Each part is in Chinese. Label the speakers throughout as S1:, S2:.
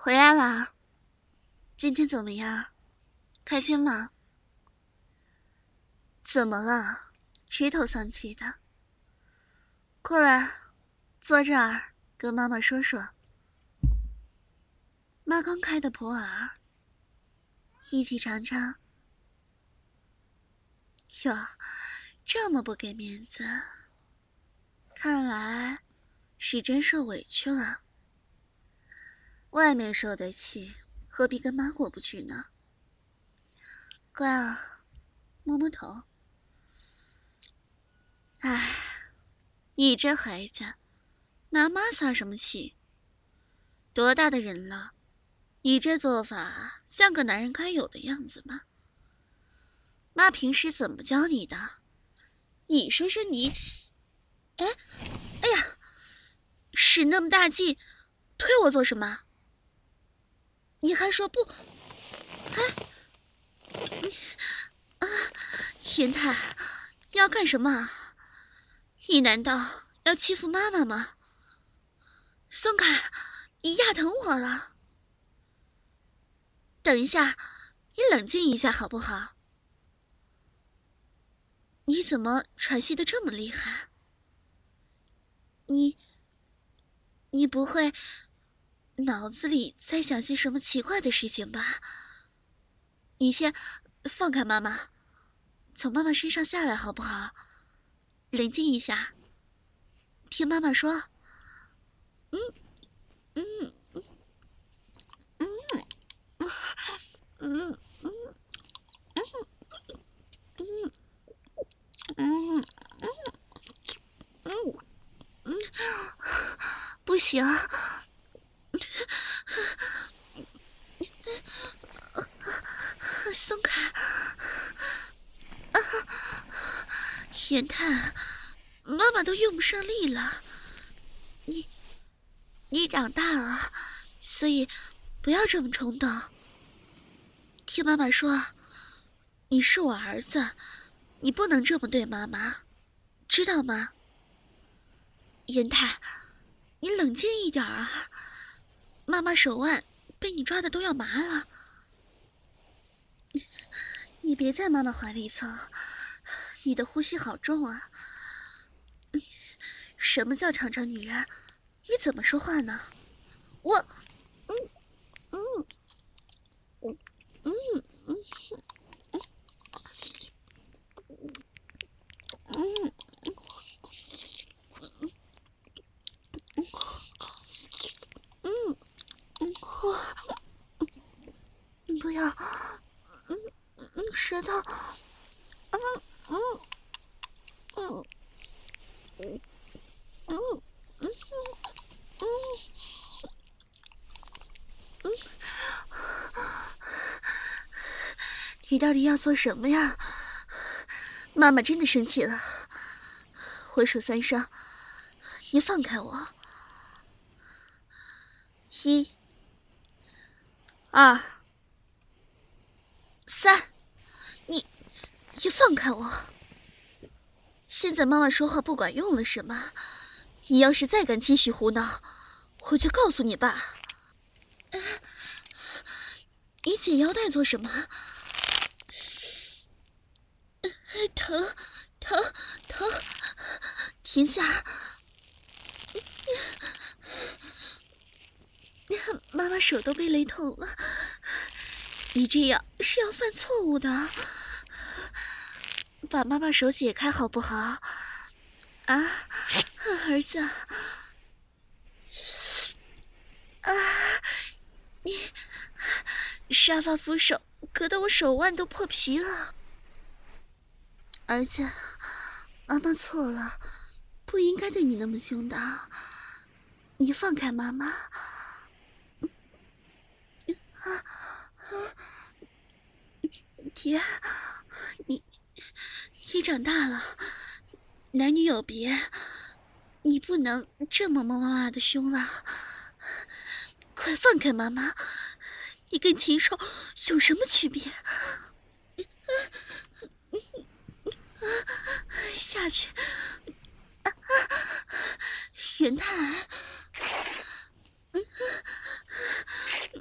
S1: 回来啦，今天怎么样？开心吗？怎么了？垂头丧气的。过来，坐这儿，跟妈妈说说。妈刚开的普洱，一起尝尝。哟，这么不给面子，看来是真受委屈了。外面受得起，何必跟妈过不去呢？乖啊，摸摸头。唉，你这孩子，拿妈撒什么气？多大的人了，你这做法像个男人该有的样子吗？妈平时怎么教你的？你说说你，哎呀，使那么大劲，推我做什么？你还说不？云泰，你要干什么？你难道要欺负妈妈吗？松开，你压疼我了。等一下，你冷静一下好不好？你怎么喘息得这么厉害？你不会脑子里在想些什么奇怪的事情吧？你先放开妈妈，从妈妈身上下来好不好？冷静一下，听妈妈说。嗯嗯嗯嗯嗯嗯嗯，不行，松开。元泰，妈妈都用不上力了。你长大了，所以不要这么冲动。听妈妈说，你是我儿子，你不能这么对妈妈，知道吗？元泰，你冷静一点啊！妈妈手腕被你抓的都要麻了。你别在妈妈怀里蹭，你的呼吸好重啊！什么叫场场女人？你怎么说话呢？我，嗯嗯嗯嗯嗯嗯嗯，不要，舌头，嗯嗯嗯嗯嗯嗯嗯，你到底要做什么呀？妈妈真的生气了，我数3声，你放开我。1、2、3，你放开我！现在妈妈说话不管用了是吗？你要是再敢继续胡闹，我就告诉你爸。你解腰带做什么？疼，疼，疼！停下！妈妈手都被勒痛了，你这样是要犯错误的。把妈妈手解开好不好？啊，儿子，啊，你沙发扶手割得我手腕都破皮了。儿子，妈妈错了，不应该对你那么凶的。你放开妈妈。爹，你长大了，男女有别，你不能这么摸妈妈的胸了。快放开妈妈，你跟禽兽有什么区别？下去，元泰，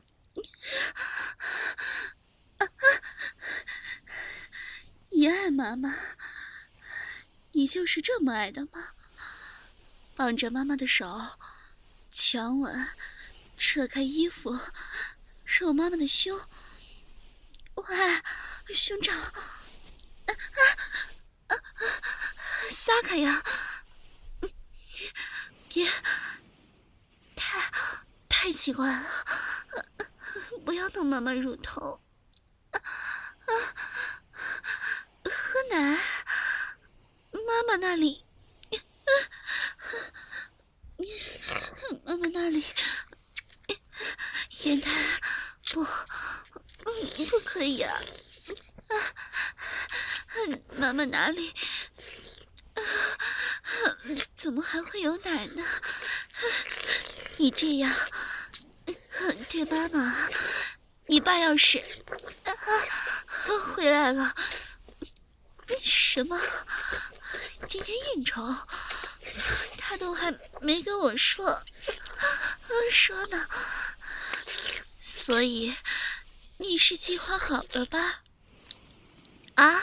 S1: 妈妈，你就是这么爱的吗？绑着妈妈的手，强吻，扯开衣服，揉妈妈的胸。喂，兄长，撒开呀！别，太奇怪了，不要动妈妈乳头。喝奶，妈妈那里，妈妈那里，言台，不可以啊！妈妈哪里？怎么还会有奶呢？你这样对妈妈，你爸要是回来了，什么？今天应酬，他都还没跟我说呢。所以你是计划好了吧？啊？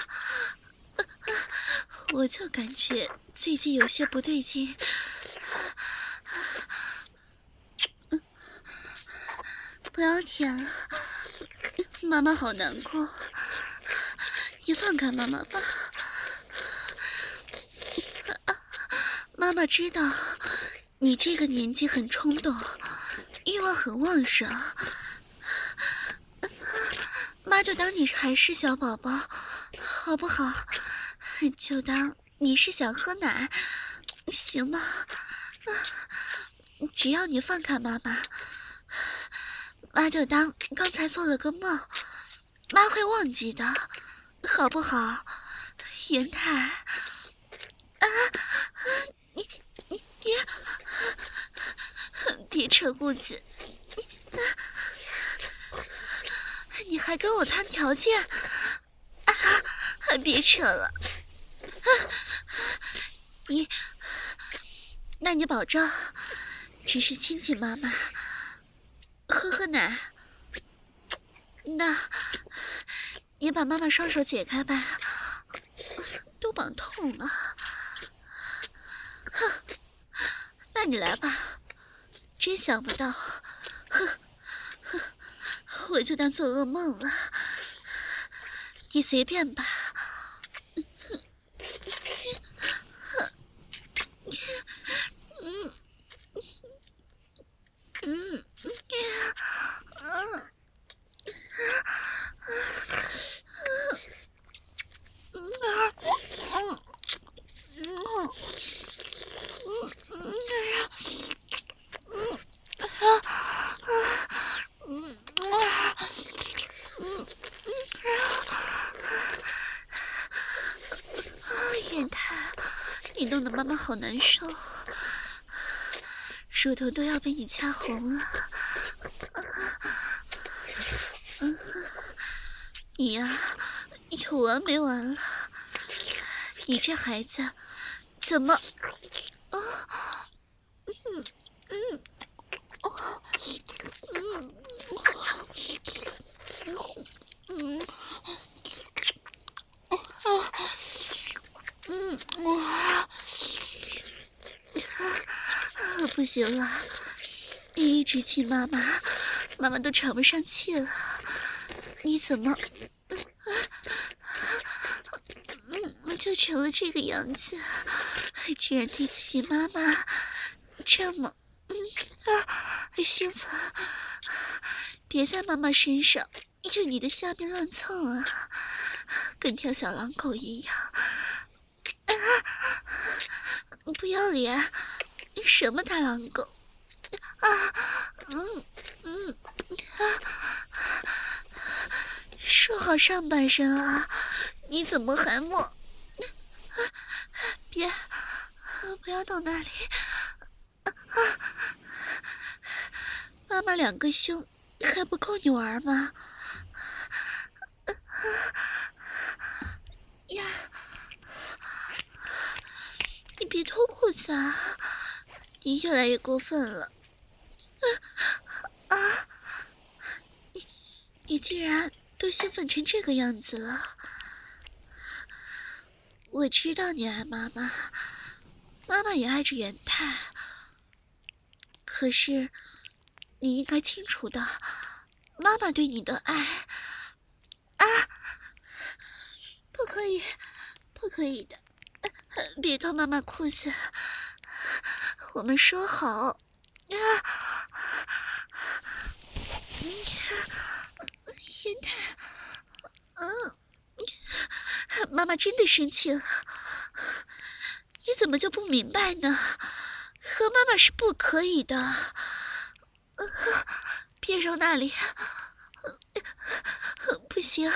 S1: 我就感觉最近有些不对劲。不要舔了，妈妈好难过。你放开妈妈吧。妈妈知道你这个年纪很冲动，欲望很旺盛，妈就当你还是小宝宝，好不好？就当你是想喝奶，行吗？只要你放开妈妈，妈就当刚才做了个梦，妈会忘记的，好不好？元太，你别扯顾子，你还跟我谈条件啊？还别扯了，那你保证只是亲亲妈妈，喝奶。那你把妈妈双手解开吧，都绑痛了。哼，那你来吧，真想不到，我就当做噩梦了。你随便吧。变态，你弄得妈妈好难受，乳头都要被你掐红了。你呀，有完没完了？你这孩子怎么？不行了，你一直亲妈妈，妈妈都喘不上气了。你怎么，就成了这个样子？还居然对自己妈妈这么兴奋！别在妈妈身上用你的下面乱蹭啊，跟条小狼狗一样！不要脸！什么大狼狗？说好上半身啊，你怎么还摸？别，不要动那里！妈妈两个胸还不够你玩吗？呀，你别脱裤子啊！你越来越过分了！你竟然都兴奋成这个样子了！ 我知道你爱妈妈，妈妈也爱着元太，可是你应该清楚的，妈妈对你的爱啊，不可以，不可以的，别脱妈妈裤子，我们说好啊。元太，妈妈真的生气了，你怎么就不明白呢？和妈妈是不可以的，别揉那里，不行，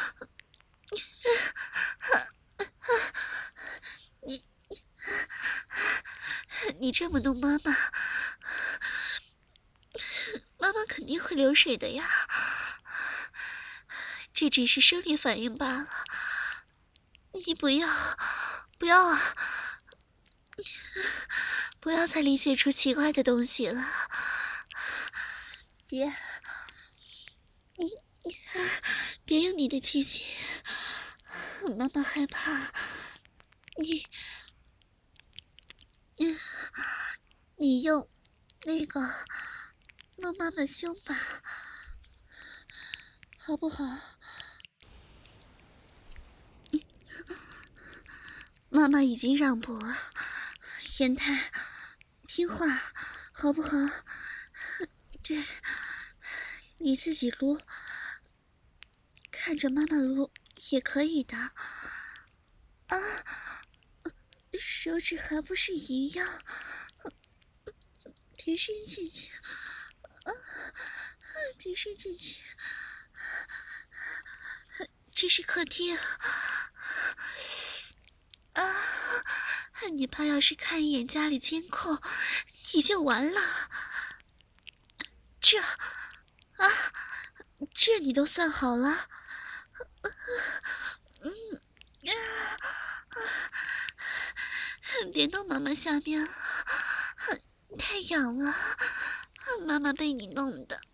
S1: 你这么弄妈妈，妈妈肯定会流水的呀。这只是生理反应罢了，你不要啊！不要再理解出奇怪的东西了，别用你的机器，妈妈害怕。你用那个弄妈妈胸吧，好不好？妈妈已经让步了，元太，听话，好不好？对，你自己撸，看着妈妈撸也可以的。啊，手指还不是一样，提伸进去，提伸进去。这是客厅啊！你怕要是看一眼家里监控，你就完了。这你都算好了。别弄妈妈下面了，太痒了，妈妈被你弄的。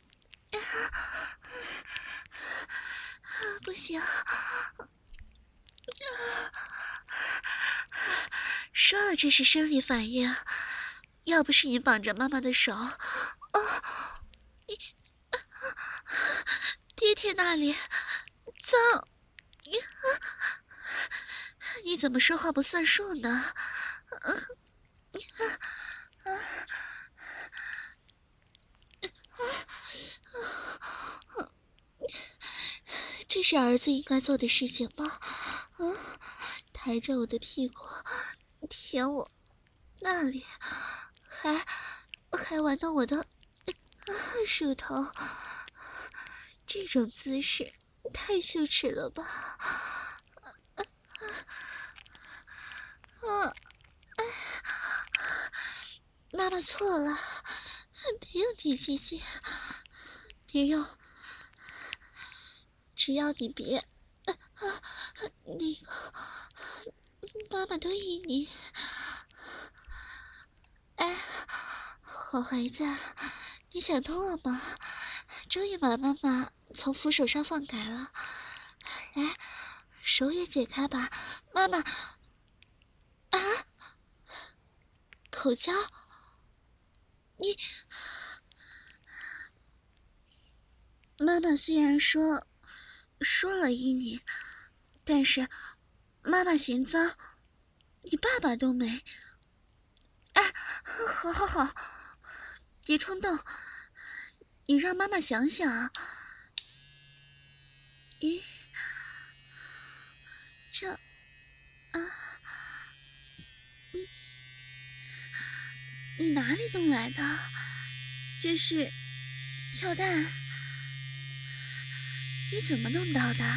S1: 不行，说了这是生理反应，要不是你绑着妈妈的手，爹爹那里脏，你怎么说话不算数呢？这是儿子应该做的事情吗？抬着我的屁股，舔我那里，还玩到我的乳头，这种姿势太羞耻了吧！妈妈错了，别用提机器，别用，只要你别那个，妈妈都依你。哎，好孩子，你想通了吗？终于把妈妈从扶手上放开了，来，手也解开吧，妈妈。啊，口交，你。妈妈虽然说了依你，但是妈妈嫌脏，你爸爸都没。哎，好，别冲动，你让妈妈想想啊。咦，这你哪里弄来的？这是跳蛋，你怎么弄到的？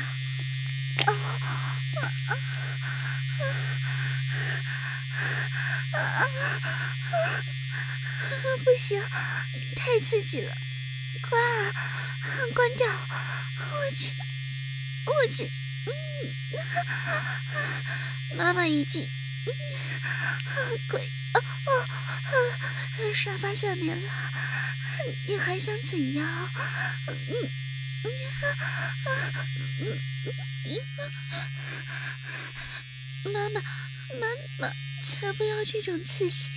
S1: 不行，太刺激了，快关掉！我去，妈妈已经鬼沙发下面了，你还想怎样？ 妈妈，妈妈，才不要这种刺激！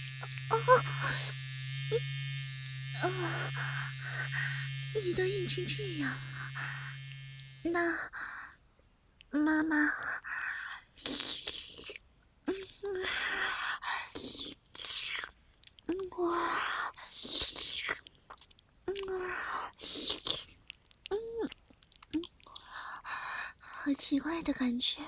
S1: 你都硬成这样了，那妈妈，好奇怪的感觉，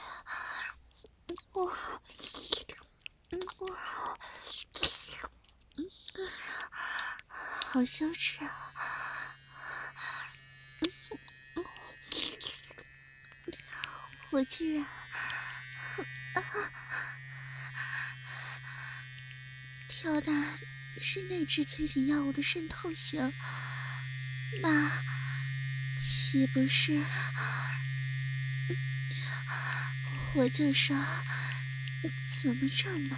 S1: 好羞耻啊！我居然挑的是内置催情药物的渗透型，那岂不是？我就说，怎么这么……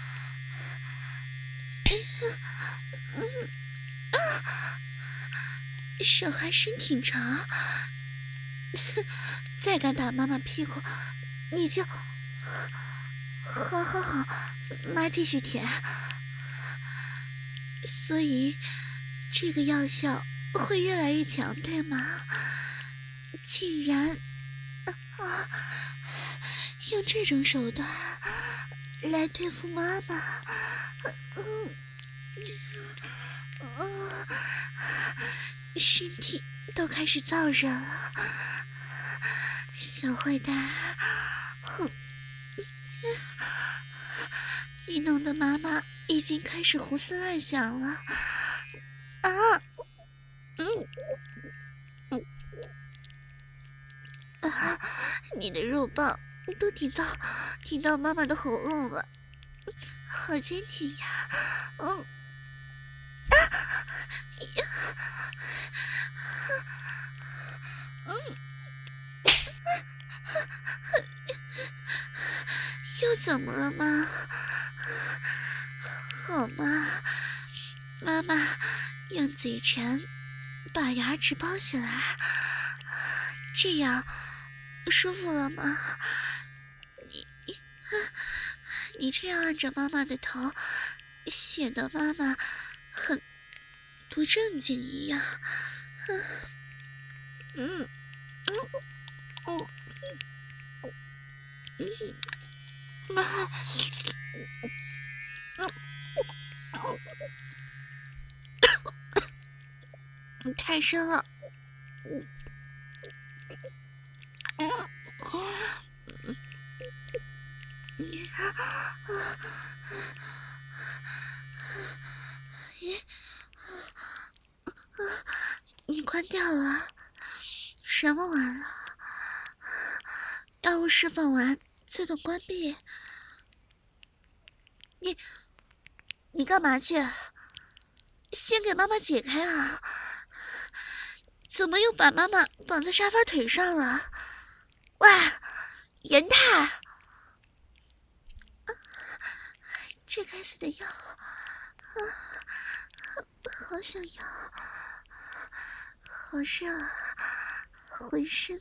S1: 手还伸挺长，再敢打妈妈屁股，你就……好，妈继续舔。所以，这个药效会越来越强，对吗？竟然用这种手段来对付妈妈，身体都开始燥热了，小坏蛋，你弄得妈妈已经开始胡思乱想了你的肉棒都顶到妈妈的喉咙了，好坚挺呀！又怎么了吗？好吗，妈妈用嘴唇把牙齿包起来，这样舒服了吗？你这样按着妈妈的头，显得妈妈很不正经一样。太深了。你关掉了？什么完了？药物释放完自动关闭。你干嘛去？先给妈妈解开啊！怎么又把妈妈绑在沙发腿上了？喂，元太！这该死的药，好想要，好热啊，浑身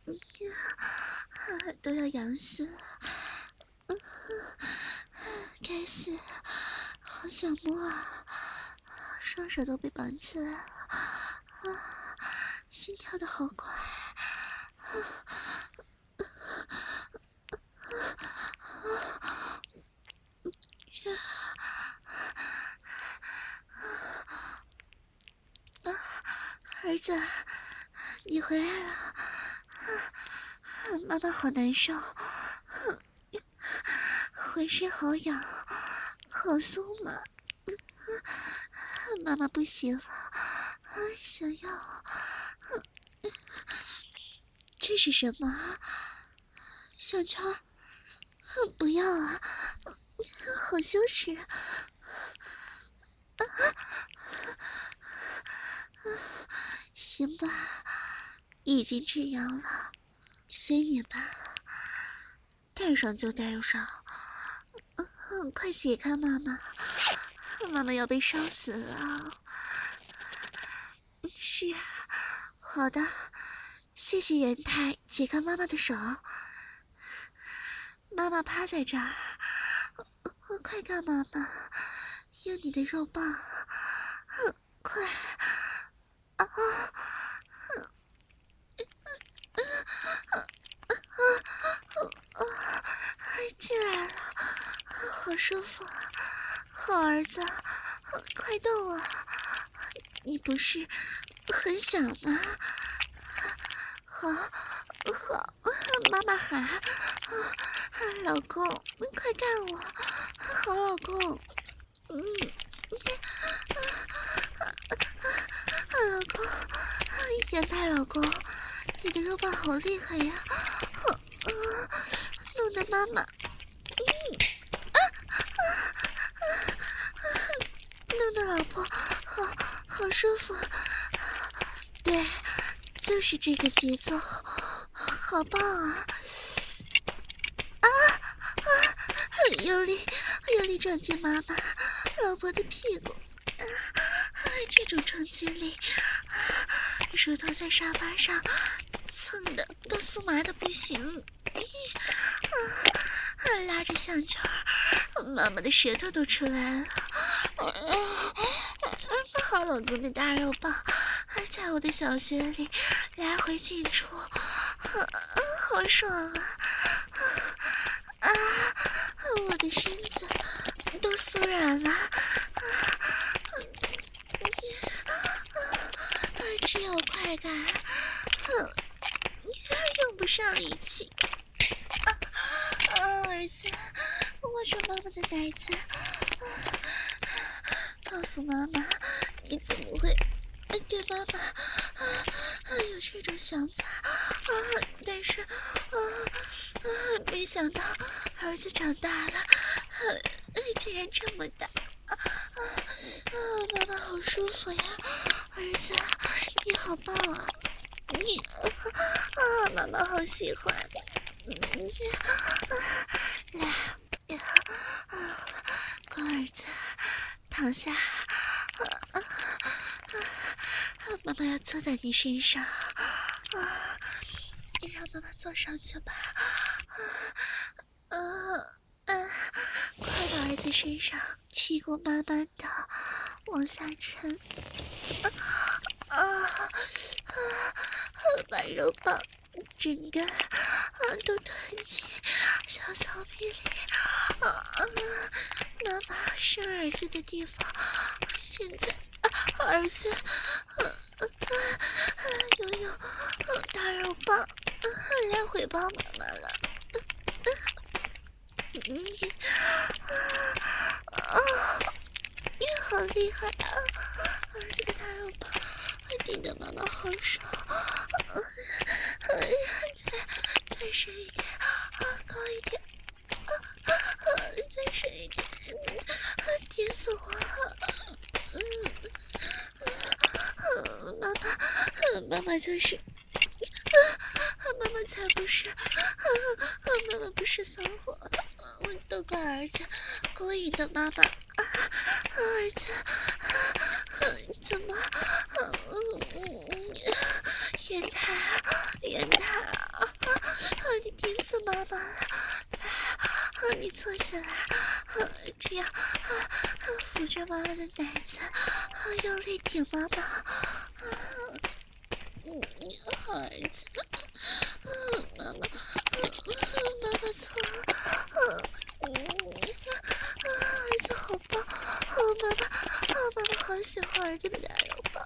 S1: 都要痒死了。该死，好想摸啊！双手都被绑起来了，心跳的好快。儿子，你回来了，妈妈好难受，浑身好痒，好酥麻，妈妈不行了，想要。这是什么？项圈？不要啊，好羞耻。行吧，已经这样了，随你吧，带上就带上。快解开妈妈，妈妈要被烧死了。是，好的，谢谢元太解开妈妈的手。 妈妈趴在这儿，快看妈妈，用你的肉棒，快啊！进来了，好舒服，好儿子，快动啊！你不是很想吗？好，妈妈喊，老公，快干我，好老公，老公，原来老公，你的肉棒好厉害呀，弄得妈妈，弄得老婆好舒服，对，就是这个节奏，好棒啊！用力撞击妈妈老婆的屁股，这种冲击力，舌头在沙发上蹭的都酥麻的不行，拉着项圈，妈妈的舌头都出来了，好老公的大肉棒在我的小穴里来回进出，好爽啊！我的身子都酥软了，只有快感，用不上力气。儿子，握住妈妈的奶子，告诉妈妈，你怎么会对妈妈有这种想法？但是没想到儿子长大了，竟然这么大。妈妈好舒服呀，儿子，你好棒啊！你妈妈好喜欢。来，乖儿子，躺下。妈妈要坐在你身上，你让妈妈坐上去吧。快到儿子身上，屁股慢慢的往下沉，把肉棒整个都吞进小草皮里。妈妈生儿子的地方，现在儿子又有大肉棒来回报妈妈了。你好厉害啊！儿子的大肉棒顶得妈妈好爽，再深一点，高一点，再深一点，甜死我了！妈妈就是，妈妈才不是，妈妈不是骚货，都怪儿子勾引的妈妈，儿子怎么冤胎啊！你甜死妈妈了！来，你坐起来，这样扶着妈妈的奶子，用力顶妈妈。好儿子，妈妈错了，儿子好棒，妈妈好喜欢儿子的大肉棒，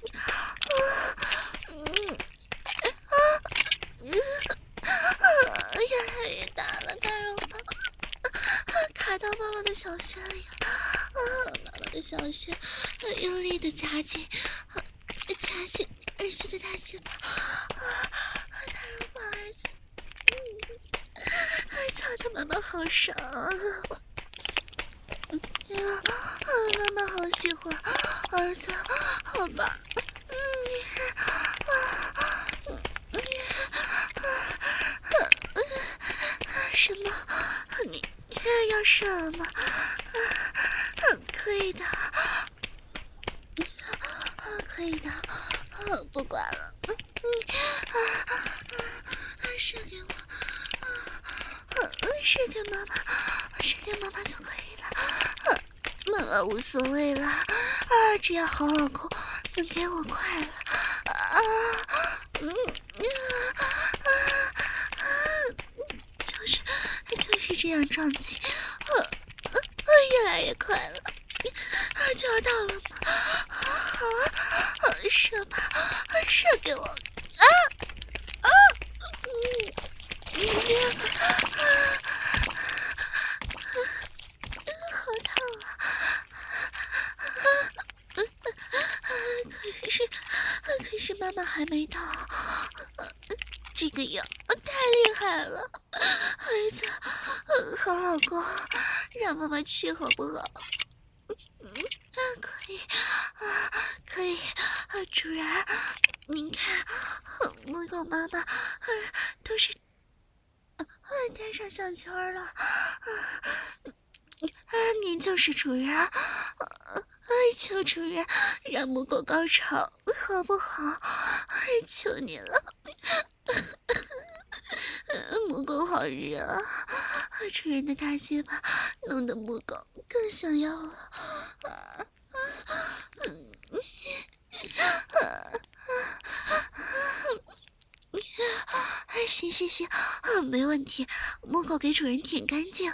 S1: 越来越大了，大肉棒卡到妈妈的小穴里了，妈妈的小穴用力的夹紧儿子的大鸡巴，大肉棒儿子，操他妈妈好爽啊！妈妈好喜欢儿子，好棒！什么？你要射了吗？可以的，可以的，不管了。射给我， 射给妈妈，射给妈妈就可以了。妈妈无所谓了只要好老公能给我快乐就是这样撞击，越来越快了，就要到了吗？好射吧，射给我好烫可是妈妈还没到，这个药太厉害了，儿子，好老公，让妈妈去好不好？可以，主人，您看，母狗妈妈都是戴上项圈了，您就是主人，求主人让母狗高潮好不好？求您了，母狗好热主人的大鸡巴弄得母狗更想要了。行，没问题，母狗给主人舔干净。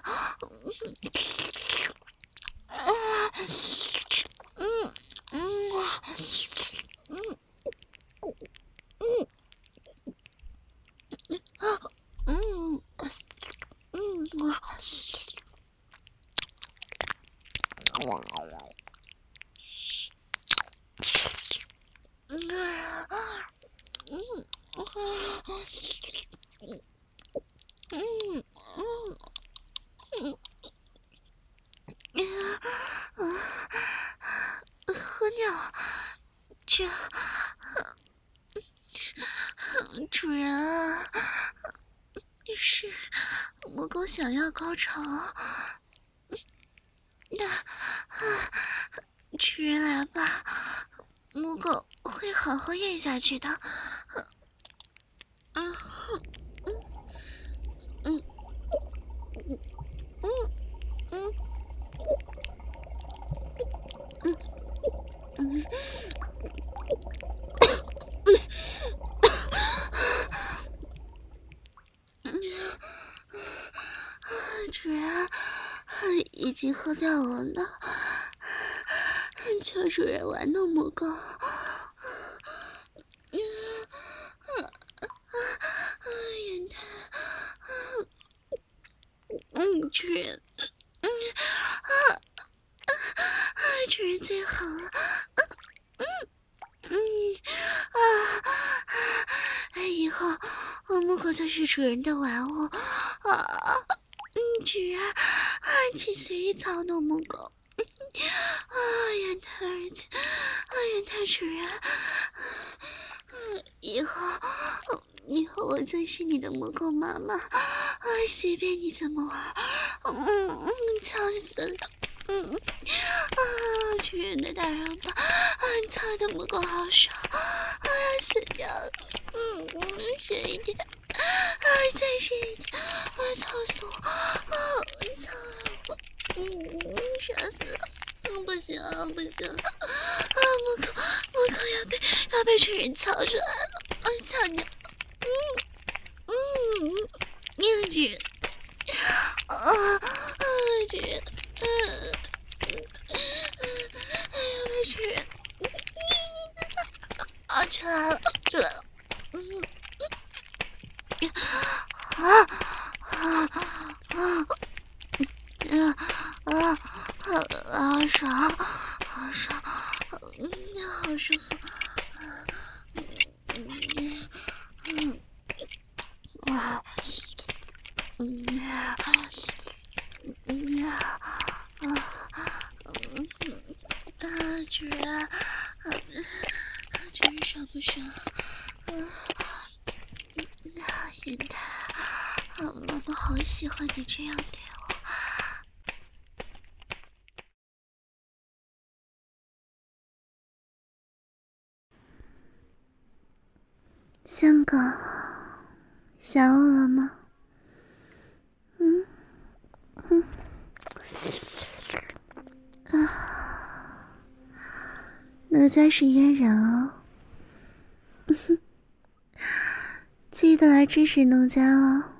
S1: 喝尿，这主人啊，是母狗想要高潮，主人来吧，母狗会好好咽下去的。主人已经喝掉了呢，求主人玩弄母狗。眼袋，主人，主人最好了。以后母狗就是主人的玩物主人请随意操弄母狗。眼袋儿子，眼袋主人，以后我就是你的母狗妈妈，随便你怎么玩，操死了。主人的大肉包，操的母狗好爽，死掉了。深一点，再深一点，操死我，操了我，杀死了。不行，母狗要被主人操出来了，操你，主人，主人，要被主人，出来了，好爽，好舒服，主人，爽不爽？眼袋，妈妈好喜欢你这样对我。香港，想我了吗？ 哪家是嫣然啊？记得来支持农家哦。